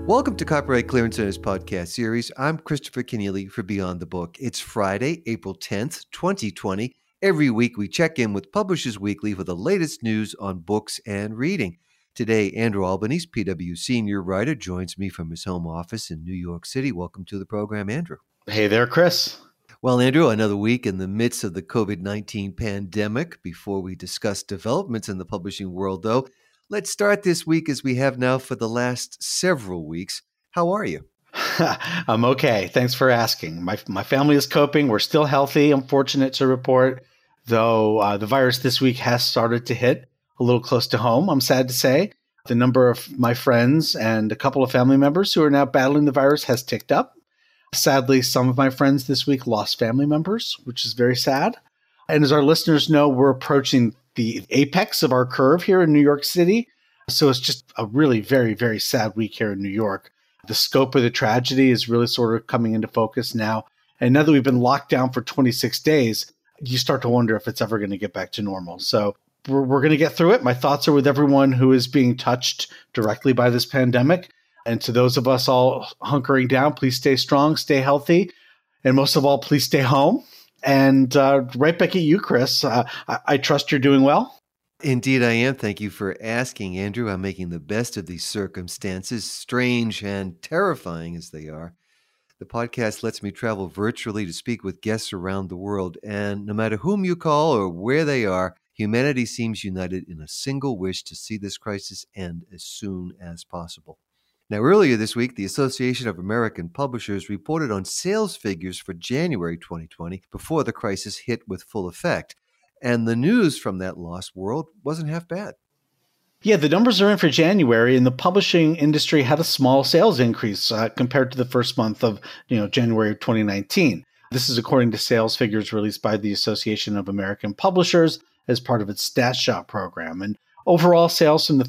Welcome to Copyright Clearance Center's podcast series. I'm Christopher Kenneally for Beyond the Book. It's Friday, April 10th, 2020. Every week we check in with Publishers Weekly for the latest news on books and reading. Today, Andrew Albanese, PW senior writer, joins me from his home office in New York City. Welcome to the program, Andrew. Hey there, Chris. Well, Andrew, another week in the midst of the COVID-19 pandemic. Before we discuss developments in the publishing world, though, let's start this week as we have now for the last several weeks. How are you? I'm okay. Thanks for asking. My family is coping. We're still healthy, I'm fortunate to report, though the virus this week has started to hit a little close to home, I'm sad to say. The number of my friends and a couple of family members who are now battling the virus has ticked up. Sadly, some of my friends this week lost family members, which is very sad. And as our listeners know, we're approaching the apex of our curve here in New York City. So it's just a really very, very sad week here in New York. The scope of the tragedy is really sort of coming into focus now. And now that we've been locked down for 26 days, you start to wonder if it's ever going to get back to normal. So we're going to get through it. My thoughts are with everyone who is being touched directly by this pandemic. And to those of us all hunkering down, please stay strong, stay healthy, and most of all, please stay home. And right back at you, Chris. I trust you're doing well. Indeed, I am. Thank you for asking, Andrew. I'm making the best of these circumstances, strange and terrifying as they are. The podcast lets me travel virtually to speak with guests around the world. And no matter whom you call or where they are, humanity seems united in a single wish to see this crisis end as soon as possible. Now, earlier this week, the Association of American Publishers reported on sales figures for January 2020 before the crisis hit with full effect. And the news from that lost world wasn't half bad. Yeah, the numbers are in for January, and the publishing industry had a small sales increase compared to the first month of January of 2019. This is according to sales figures released by the Association of American Publishers as part of its Stat Shop program. And overall sales from the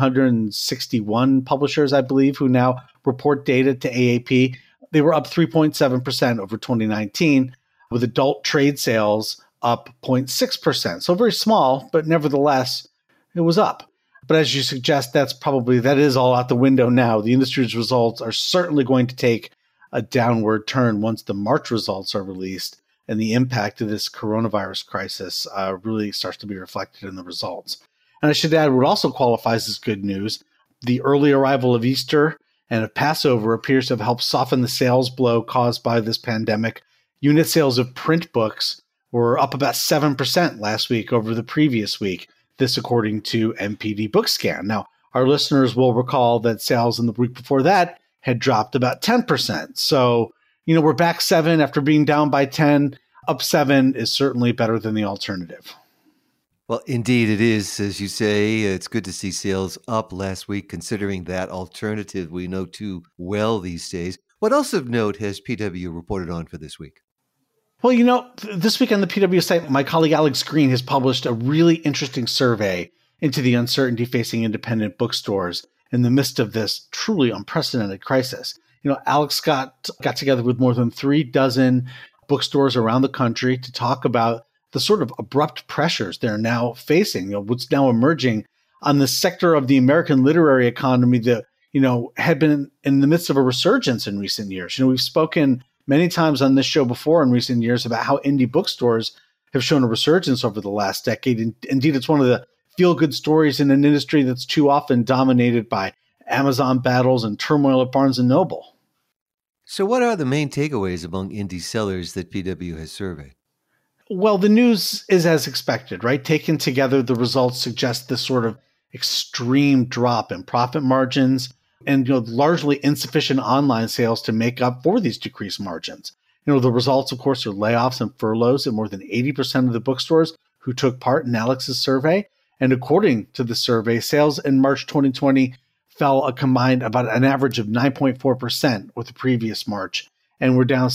1,361 publishers, I believe, who now report data to AAP, they were up 3.7% over 2019, with adult trade sales up 0.6%. So very small, but nevertheless, it was up. But as you suggest, that is all out the window now. The industry's results are certainly going to take a downward turn once the March results are released and the impact of this coronavirus crisis really starts to be reflected in the results. And I should add, what also qualifies as good news, the early arrival of Easter and of Passover appears to have helped soften the sales blow caused by this pandemic. Unit sales of print books were up about 7% last week over the previous week. This according to NPD BookScan. Now, our listeners will recall that sales in the week before that had dropped about 10%. So, we're back 7 after being down by 10. Up 7 is certainly better than the alternative. Well, indeed it is. As you say, it's good to see sales up last week, considering that alternative we know too well these days. What else of note has PW reported on for this week? Well, this week on the PW site, my colleague Alex Green has published a really interesting survey into the uncertainty facing independent bookstores in the midst of this truly unprecedented crisis. Alex got together with more than 36 bookstores around the country to talk about the sort of abrupt pressures they're now facing, what's now emerging on the sector of the American literary economy that, had been in the midst of a resurgence in recent years. We've spoken many times on this show before in recent years about how indie bookstores have shown a resurgence over the last decade. And indeed, it's one of the feel-good stories in an industry that's too often dominated by Amazon battles and turmoil at Barnes & Noble. So what are the main takeaways among indie sellers that PW has surveyed? Well, the news is as expected, right? Taken together, the results suggest this sort of extreme drop in profit margins and largely insufficient online sales to make up for these decreased margins. The results, of course, are layoffs and furloughs at more than 80% of the bookstores who took part in Alex's survey. And according to the survey, sales in March 2020 fell a combined about an average of 9.4% with the previous March, and were down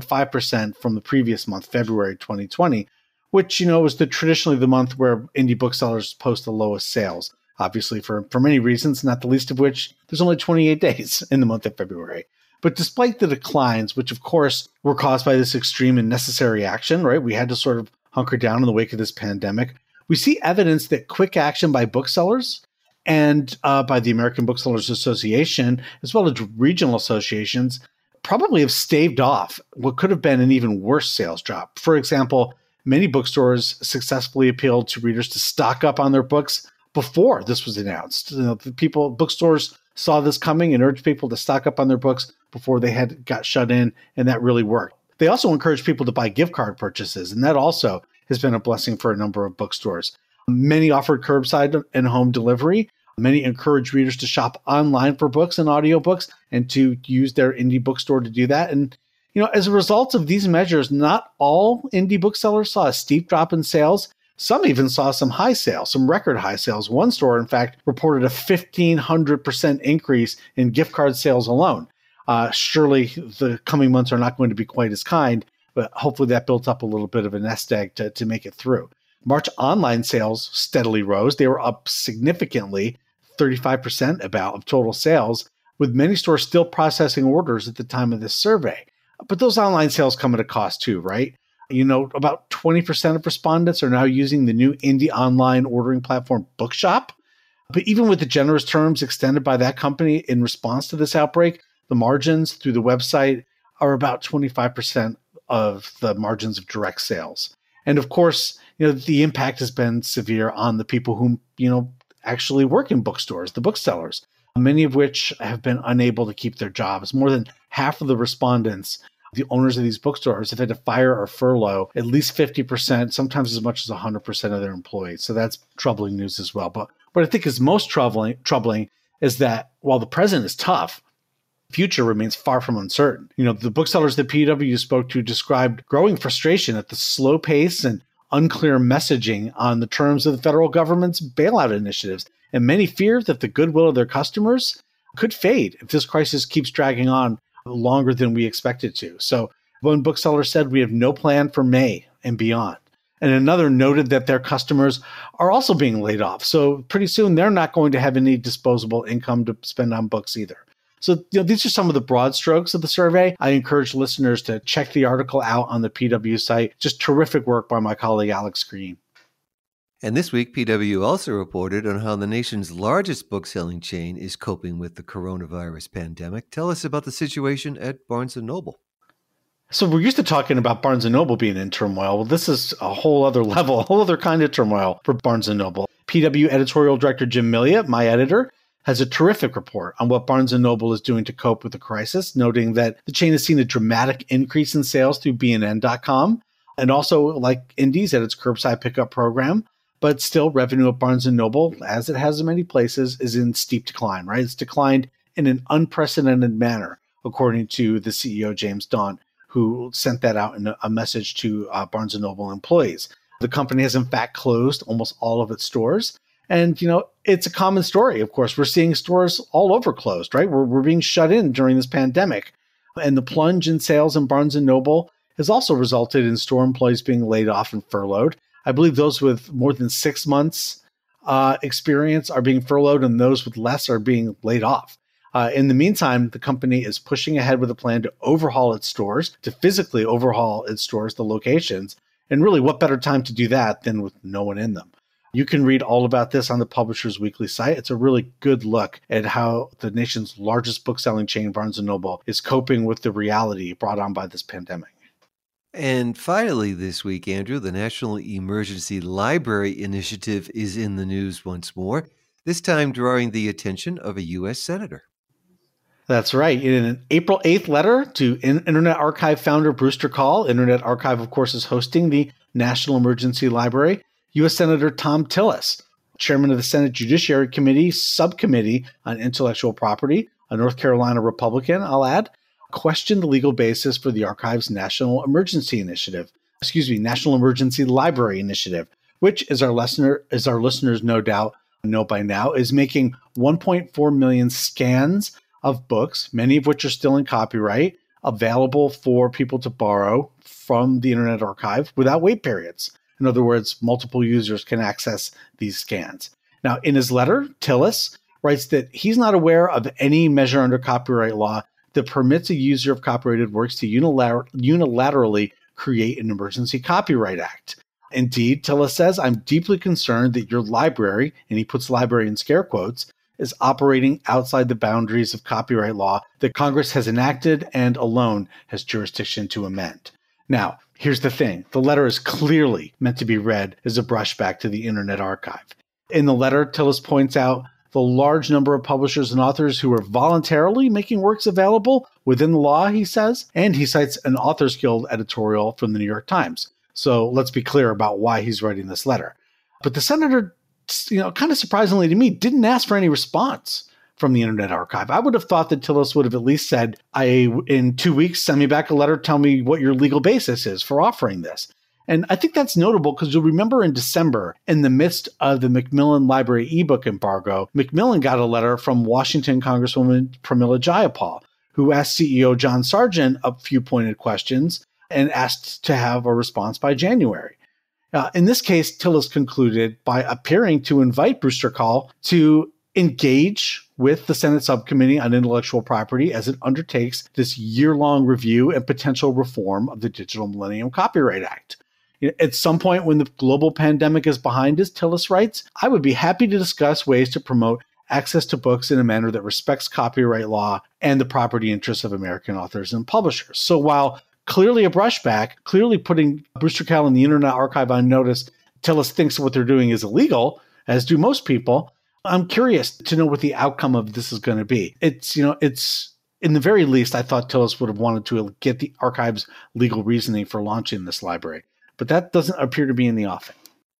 6.5% from the previous month, February 2020, which, was traditionally the month where indie booksellers post the lowest sales. Obviously, for many reasons, not the least of which, there's only 28 days in the month of February. But despite the declines, which of course were caused by this extreme and necessary action, right? We had to sort of hunker down in the wake of this pandemic. We see evidence that quick action by booksellers and by the American Booksellers Association, as well as regional associations, probably have staved off what could have been an even worse sales drop. For example, many bookstores successfully appealed to readers to stock up on their books before this was announced. Bookstores saw this coming and urged people to stock up on their books before they got shut in, and that really worked. They also encouraged people to buy gift card purchases, and that also has been a blessing for a number of bookstores. Many offered curbside and home delivery. Many encouraged readers to shop online for books and audiobooks and to use their indie bookstore to do that. And, as a result of these measures, not all indie booksellers saw a steep drop in sales. Some even saw some high sales, some record high sales. One store, in fact, reported a 1,500% increase in gift card sales alone. Surely the coming months are not going to be quite as kind, but hopefully that built up a little bit of a nest egg to make it through. March online sales steadily rose. They were up significantly, 35% about of total sales, with many stores still processing orders at the time of this survey. But those online sales come at a cost too, right? About 20% of respondents are now using the new indie online ordering platform Bookshop. But even with the generous terms extended by that company in response to this outbreak, the margins through the website are about 25% of the margins of direct sales. And of course, the impact has been severe on the people who, actually work in bookstores, the booksellers, many of which have been unable to keep their jobs. More than half of the respondents, the owners of these bookstores, have had to fire or furlough at least 50%, sometimes as much as 100% of their employees. So that's troubling news as well. But what I think is most troubling is that while the present is tough, the future remains far from uncertain. The booksellers that PW spoke to described growing frustration at the slow pace and unclear messaging on the terms of the federal government's bailout initiatives, and many fear that the goodwill of their customers could fade if this crisis keeps dragging on longer than we expect it to. So one bookseller said, "We have no plan for May and beyond." And another noted that their customers are also being laid off. So pretty soon they're not going to have any disposable income to spend on books either. So these are some of the broad strokes of the survey. I encourage listeners to check the article out on the PW site. Just terrific work by my colleague, Alex Green. And this week, PW also reported on how the nation's largest book-selling chain is coping with the coronavirus pandemic. Tell us about the situation at Barnes & Noble. So we're used to talking about Barnes & Noble being in turmoil. Well, this is a whole other level, a whole other kind of turmoil for Barnes & Noble. PW editorial director Jim Milliot, my editor, has a terrific report on what Barnes & Noble is doing to cope with the crisis, noting that the chain has seen a dramatic increase in sales through BNN.com, and also, like Indies, at its curbside pickup program. But still, revenue at Barnes & Noble, as it has in many places, is in steep decline, right? It's declined in an unprecedented manner, according to the CEO, James Daunt, who sent that out in a message to Barnes & Noble employees. The company has, in fact, closed almost all of its stores. And, it's a common story, of course. We're seeing stores all over closed, right? We're being shut in during this pandemic. And the plunge in sales in Barnes & Noble has also resulted in store employees being laid off and furloughed. I believe those with more than 6 months experience are being furloughed, and those with less are being laid off. In the meantime, the company is pushing ahead with a plan to overhaul its stores, to physically overhaul its stores, the locations. And really, what better time to do that than with no one in them? You can read all about this on the Publishers Weekly site. It's a really good look at how the nation's largest book-selling chain, Barnes & Noble, is coping with the reality brought on by this pandemic. And finally this week, Andrew, the National Emergency Library Initiative is in the news once more, this time drawing the attention of a U.S. Senator. That's right. In an April 8th letter to Internet Archive founder Brewster Kahl, Internet Archive, of course, is hosting the National Emergency Library. U.S. Senator Thom Tillis, chairman of the Senate Judiciary Committee Subcommittee on Intellectual Property, a North Carolina Republican, I'll add, questioned the legal basis for the Archive's National Emergency Library Initiative, which, as our listeners no doubt know by now, is making 1.4 million scans of books, many of which are still in copyright, available for people to borrow from the Internet Archive without wait periods. In other words, multiple users can access these scans. Now, in his letter, Tillis writes that he's not aware of any measure under copyright law that permits a user of copyrighted works to unilaterally create an emergency copyright act. Indeed, Tillis says, I'm deeply concerned that your library, and he puts library in scare quotes, is operating outside the boundaries of copyright law that Congress has enacted and alone has jurisdiction to amend. Now, here's the thing. The letter is clearly meant to be read as a brushback to the Internet Archive. In the letter, Tillis points out the large number of publishers and authors who are voluntarily making works available within the law, he says, and he cites an Authors Guild editorial from the New York Times. So let's be clear about why he's writing this letter. But the senator, kind of surprisingly to me, didn't ask for any response from the Internet Archive. I would have thought that Tillis would have at least said, in 2 weeks, send me back a letter, tell me what your legal basis is for offering this. And I think that's notable because you'll remember in December, in the midst of the Macmillan Library ebook embargo, Macmillan got a letter from Washington Congresswoman Pramila Jayapal, who asked CEO John Sargent a few pointed questions and asked to have a response by January. In this case, Tillis concluded by appearing to invite Brewster Kahle to engage with the Senate Subcommittee on Intellectual Property as it undertakes this year-long review and potential reform of the Digital Millennium Copyright Act. At some point when the global pandemic is behind us, Tillis writes, I would be happy to discuss ways to promote access to books in a manner that respects copyright law and the property interests of American authors and publishers. So while clearly a brushback, clearly putting Brewster Kahle and the Internet Archive on notice, Tillis thinks what they're doing is illegal, as do most people. I'm curious to know what the outcome of this is going to be. It's in the very least, I thought Tillis would have wanted to get the archive's legal reasoning for launching this library, but that doesn't appear to be in the offing.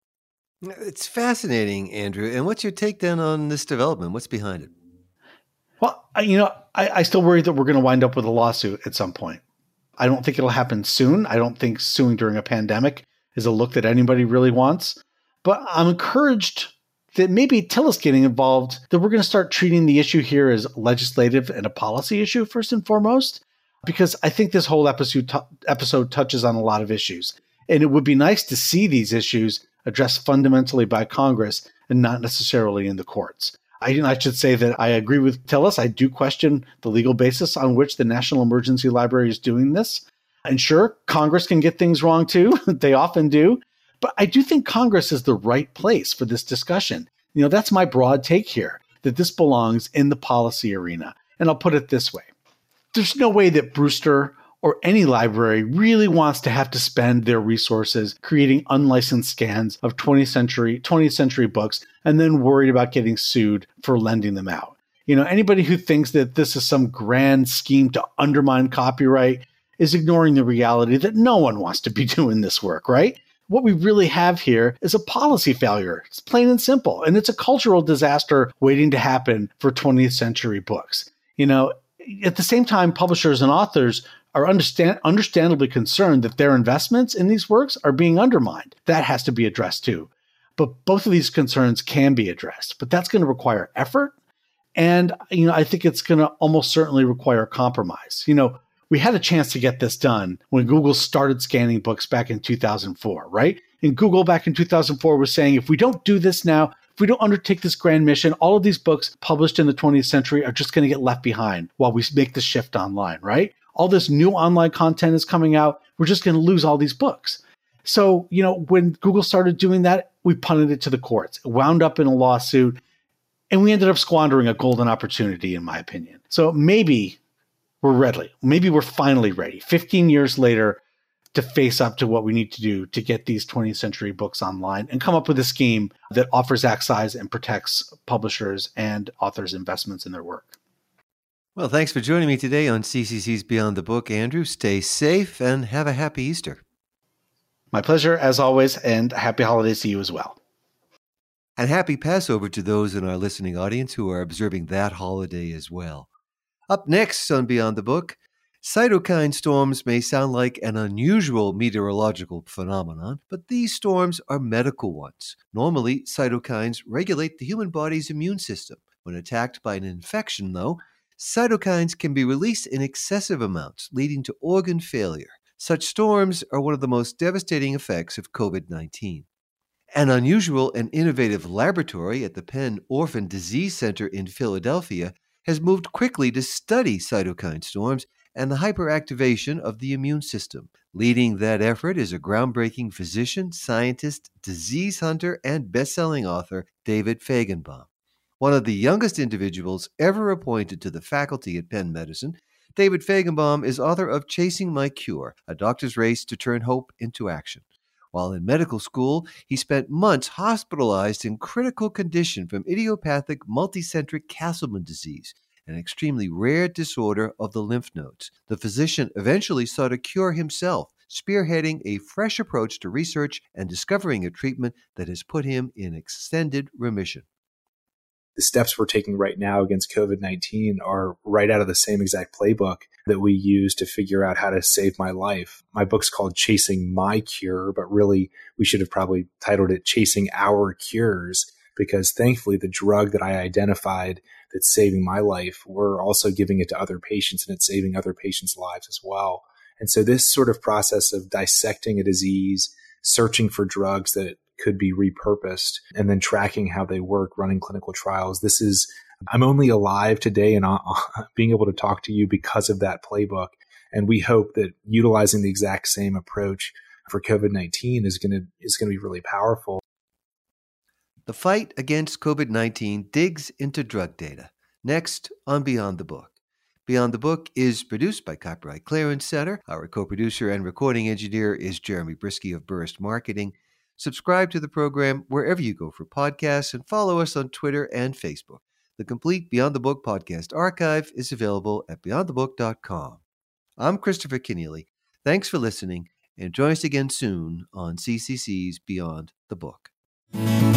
It's fascinating, Andrew. And what's your take then on this development? What's behind it? Well, I still worry that we're going to wind up with a lawsuit at some point. I don't think it'll happen soon. I don't think suing during a pandemic is a look that anybody really wants. But I'm encouraged that maybe Tillis getting involved, that we're going to start treating the issue here as legislative and a policy issue first and foremost, because I think this whole episode touches on a lot of issues. And it would be nice to see these issues addressed fundamentally by Congress and not necessarily in the courts. I should say that I agree with Tillis. I do question the legal basis on which the National Emergency Library is doing this. And sure, Congress can get things wrong too. They often do. But I do think Congress is the right place for this discussion. That's my broad take here, that this belongs in the policy arena. And I'll put it this way. There's no way that Brewster or any library really wants to have to spend their resources creating unlicensed scans of 20th century books and then worried about getting sued for lending them out. Anybody who thinks that this is some grand scheme to undermine copyright is ignoring the reality that no one wants to be doing this work, right? What we really have here is a policy failure. It's plain and simple. And it's a cultural disaster waiting to happen for 20th century books. At the same time, publishers and authors are understandably concerned that their investments in these works are being undermined. That has to be addressed too. But both of these concerns can be addressed, but that's going to require effort. And, I think it's going to almost certainly require compromise. We had a chance to get this done when Google started scanning books back in 2004, right? And Google back in 2004 was saying, if we don't do this now, if we don't undertake this grand mission, all of these books published in the 20th century are just going to get left behind while we make the shift online, right? All this new online content is coming out. We're just going to lose all these books. So, when Google started doing that, we punted it to the courts. It wound up in a lawsuit, and we ended up squandering a golden opportunity, in my opinion. So maybe we're ready. Maybe we're finally ready, 15 years later, to face up to what we need to do to get these 20th century books online and come up with a scheme that offers access and protects publishers and authors' investments in their work. Well, thanks for joining me today on CCC's Beyond the Book, Andrew. Stay safe and have a happy Easter. My pleasure, as always, and happy holidays to you as well. And happy Passover to those in our listening audience who are observing that holiday as well. Up next on Beyond the Book, cytokine storms may sound like an unusual meteorological phenomenon, but these storms are medical ones. Normally, cytokines regulate the human body's immune system. When attacked by an infection, though, cytokines can be released in excessive amounts, leading to organ failure. Such storms are one of the most devastating effects of COVID-19. An unusual and innovative laboratory at the Penn Orphan Disease Center in Philadelphia has moved quickly to study cytokine storms and the hyperactivation of the immune system. Leading that effort is a groundbreaking physician, scientist, disease hunter, and best-selling author, David Fajgenbaum. One of the youngest individuals ever appointed to the faculty at Penn Medicine, David Fajgenbaum is author of Chasing My Cure, A Doctor's Race to Turn Hope into Action. While in medical school, he spent months hospitalized in critical condition from idiopathic multicentric Castleman disease, an extremely rare disorder of the lymph nodes. The physician eventually sought a cure himself, spearheading a fresh approach to research and discovering a treatment that has put him in extended remission. The steps we're taking right now against COVID-19 are right out of the same exact playbook that we use to figure out how to save my life. My book's called Chasing My Cure, but really we should have probably titled it Chasing Our Cures, because thankfully the drug that I identified that's saving my life, we're also giving it to other patients and it's saving other patients' lives as well. And so this sort of process of dissecting a disease, searching for drugs that could be repurposed, and then tracking how they work, running clinical trials. I'm only alive today and being able to talk to you because of that playbook. And we hope that utilizing the exact same approach for COVID-19 is going to be really powerful. The fight against COVID-19 digs into drug data. Next on Beyond the Book. Beyond the Book is produced by Copyright Clearance Center. Our co-producer and recording engineer is Jeremy Brisky of Burst Marketing. Subscribe to the program wherever you go for podcasts and follow us on Twitter and Facebook. The complete Beyond the Book podcast archive is available at beyondthebook.com. I'm Christopher Kenneally. Thanks for listening, and join us again soon on CCC's Beyond the Book.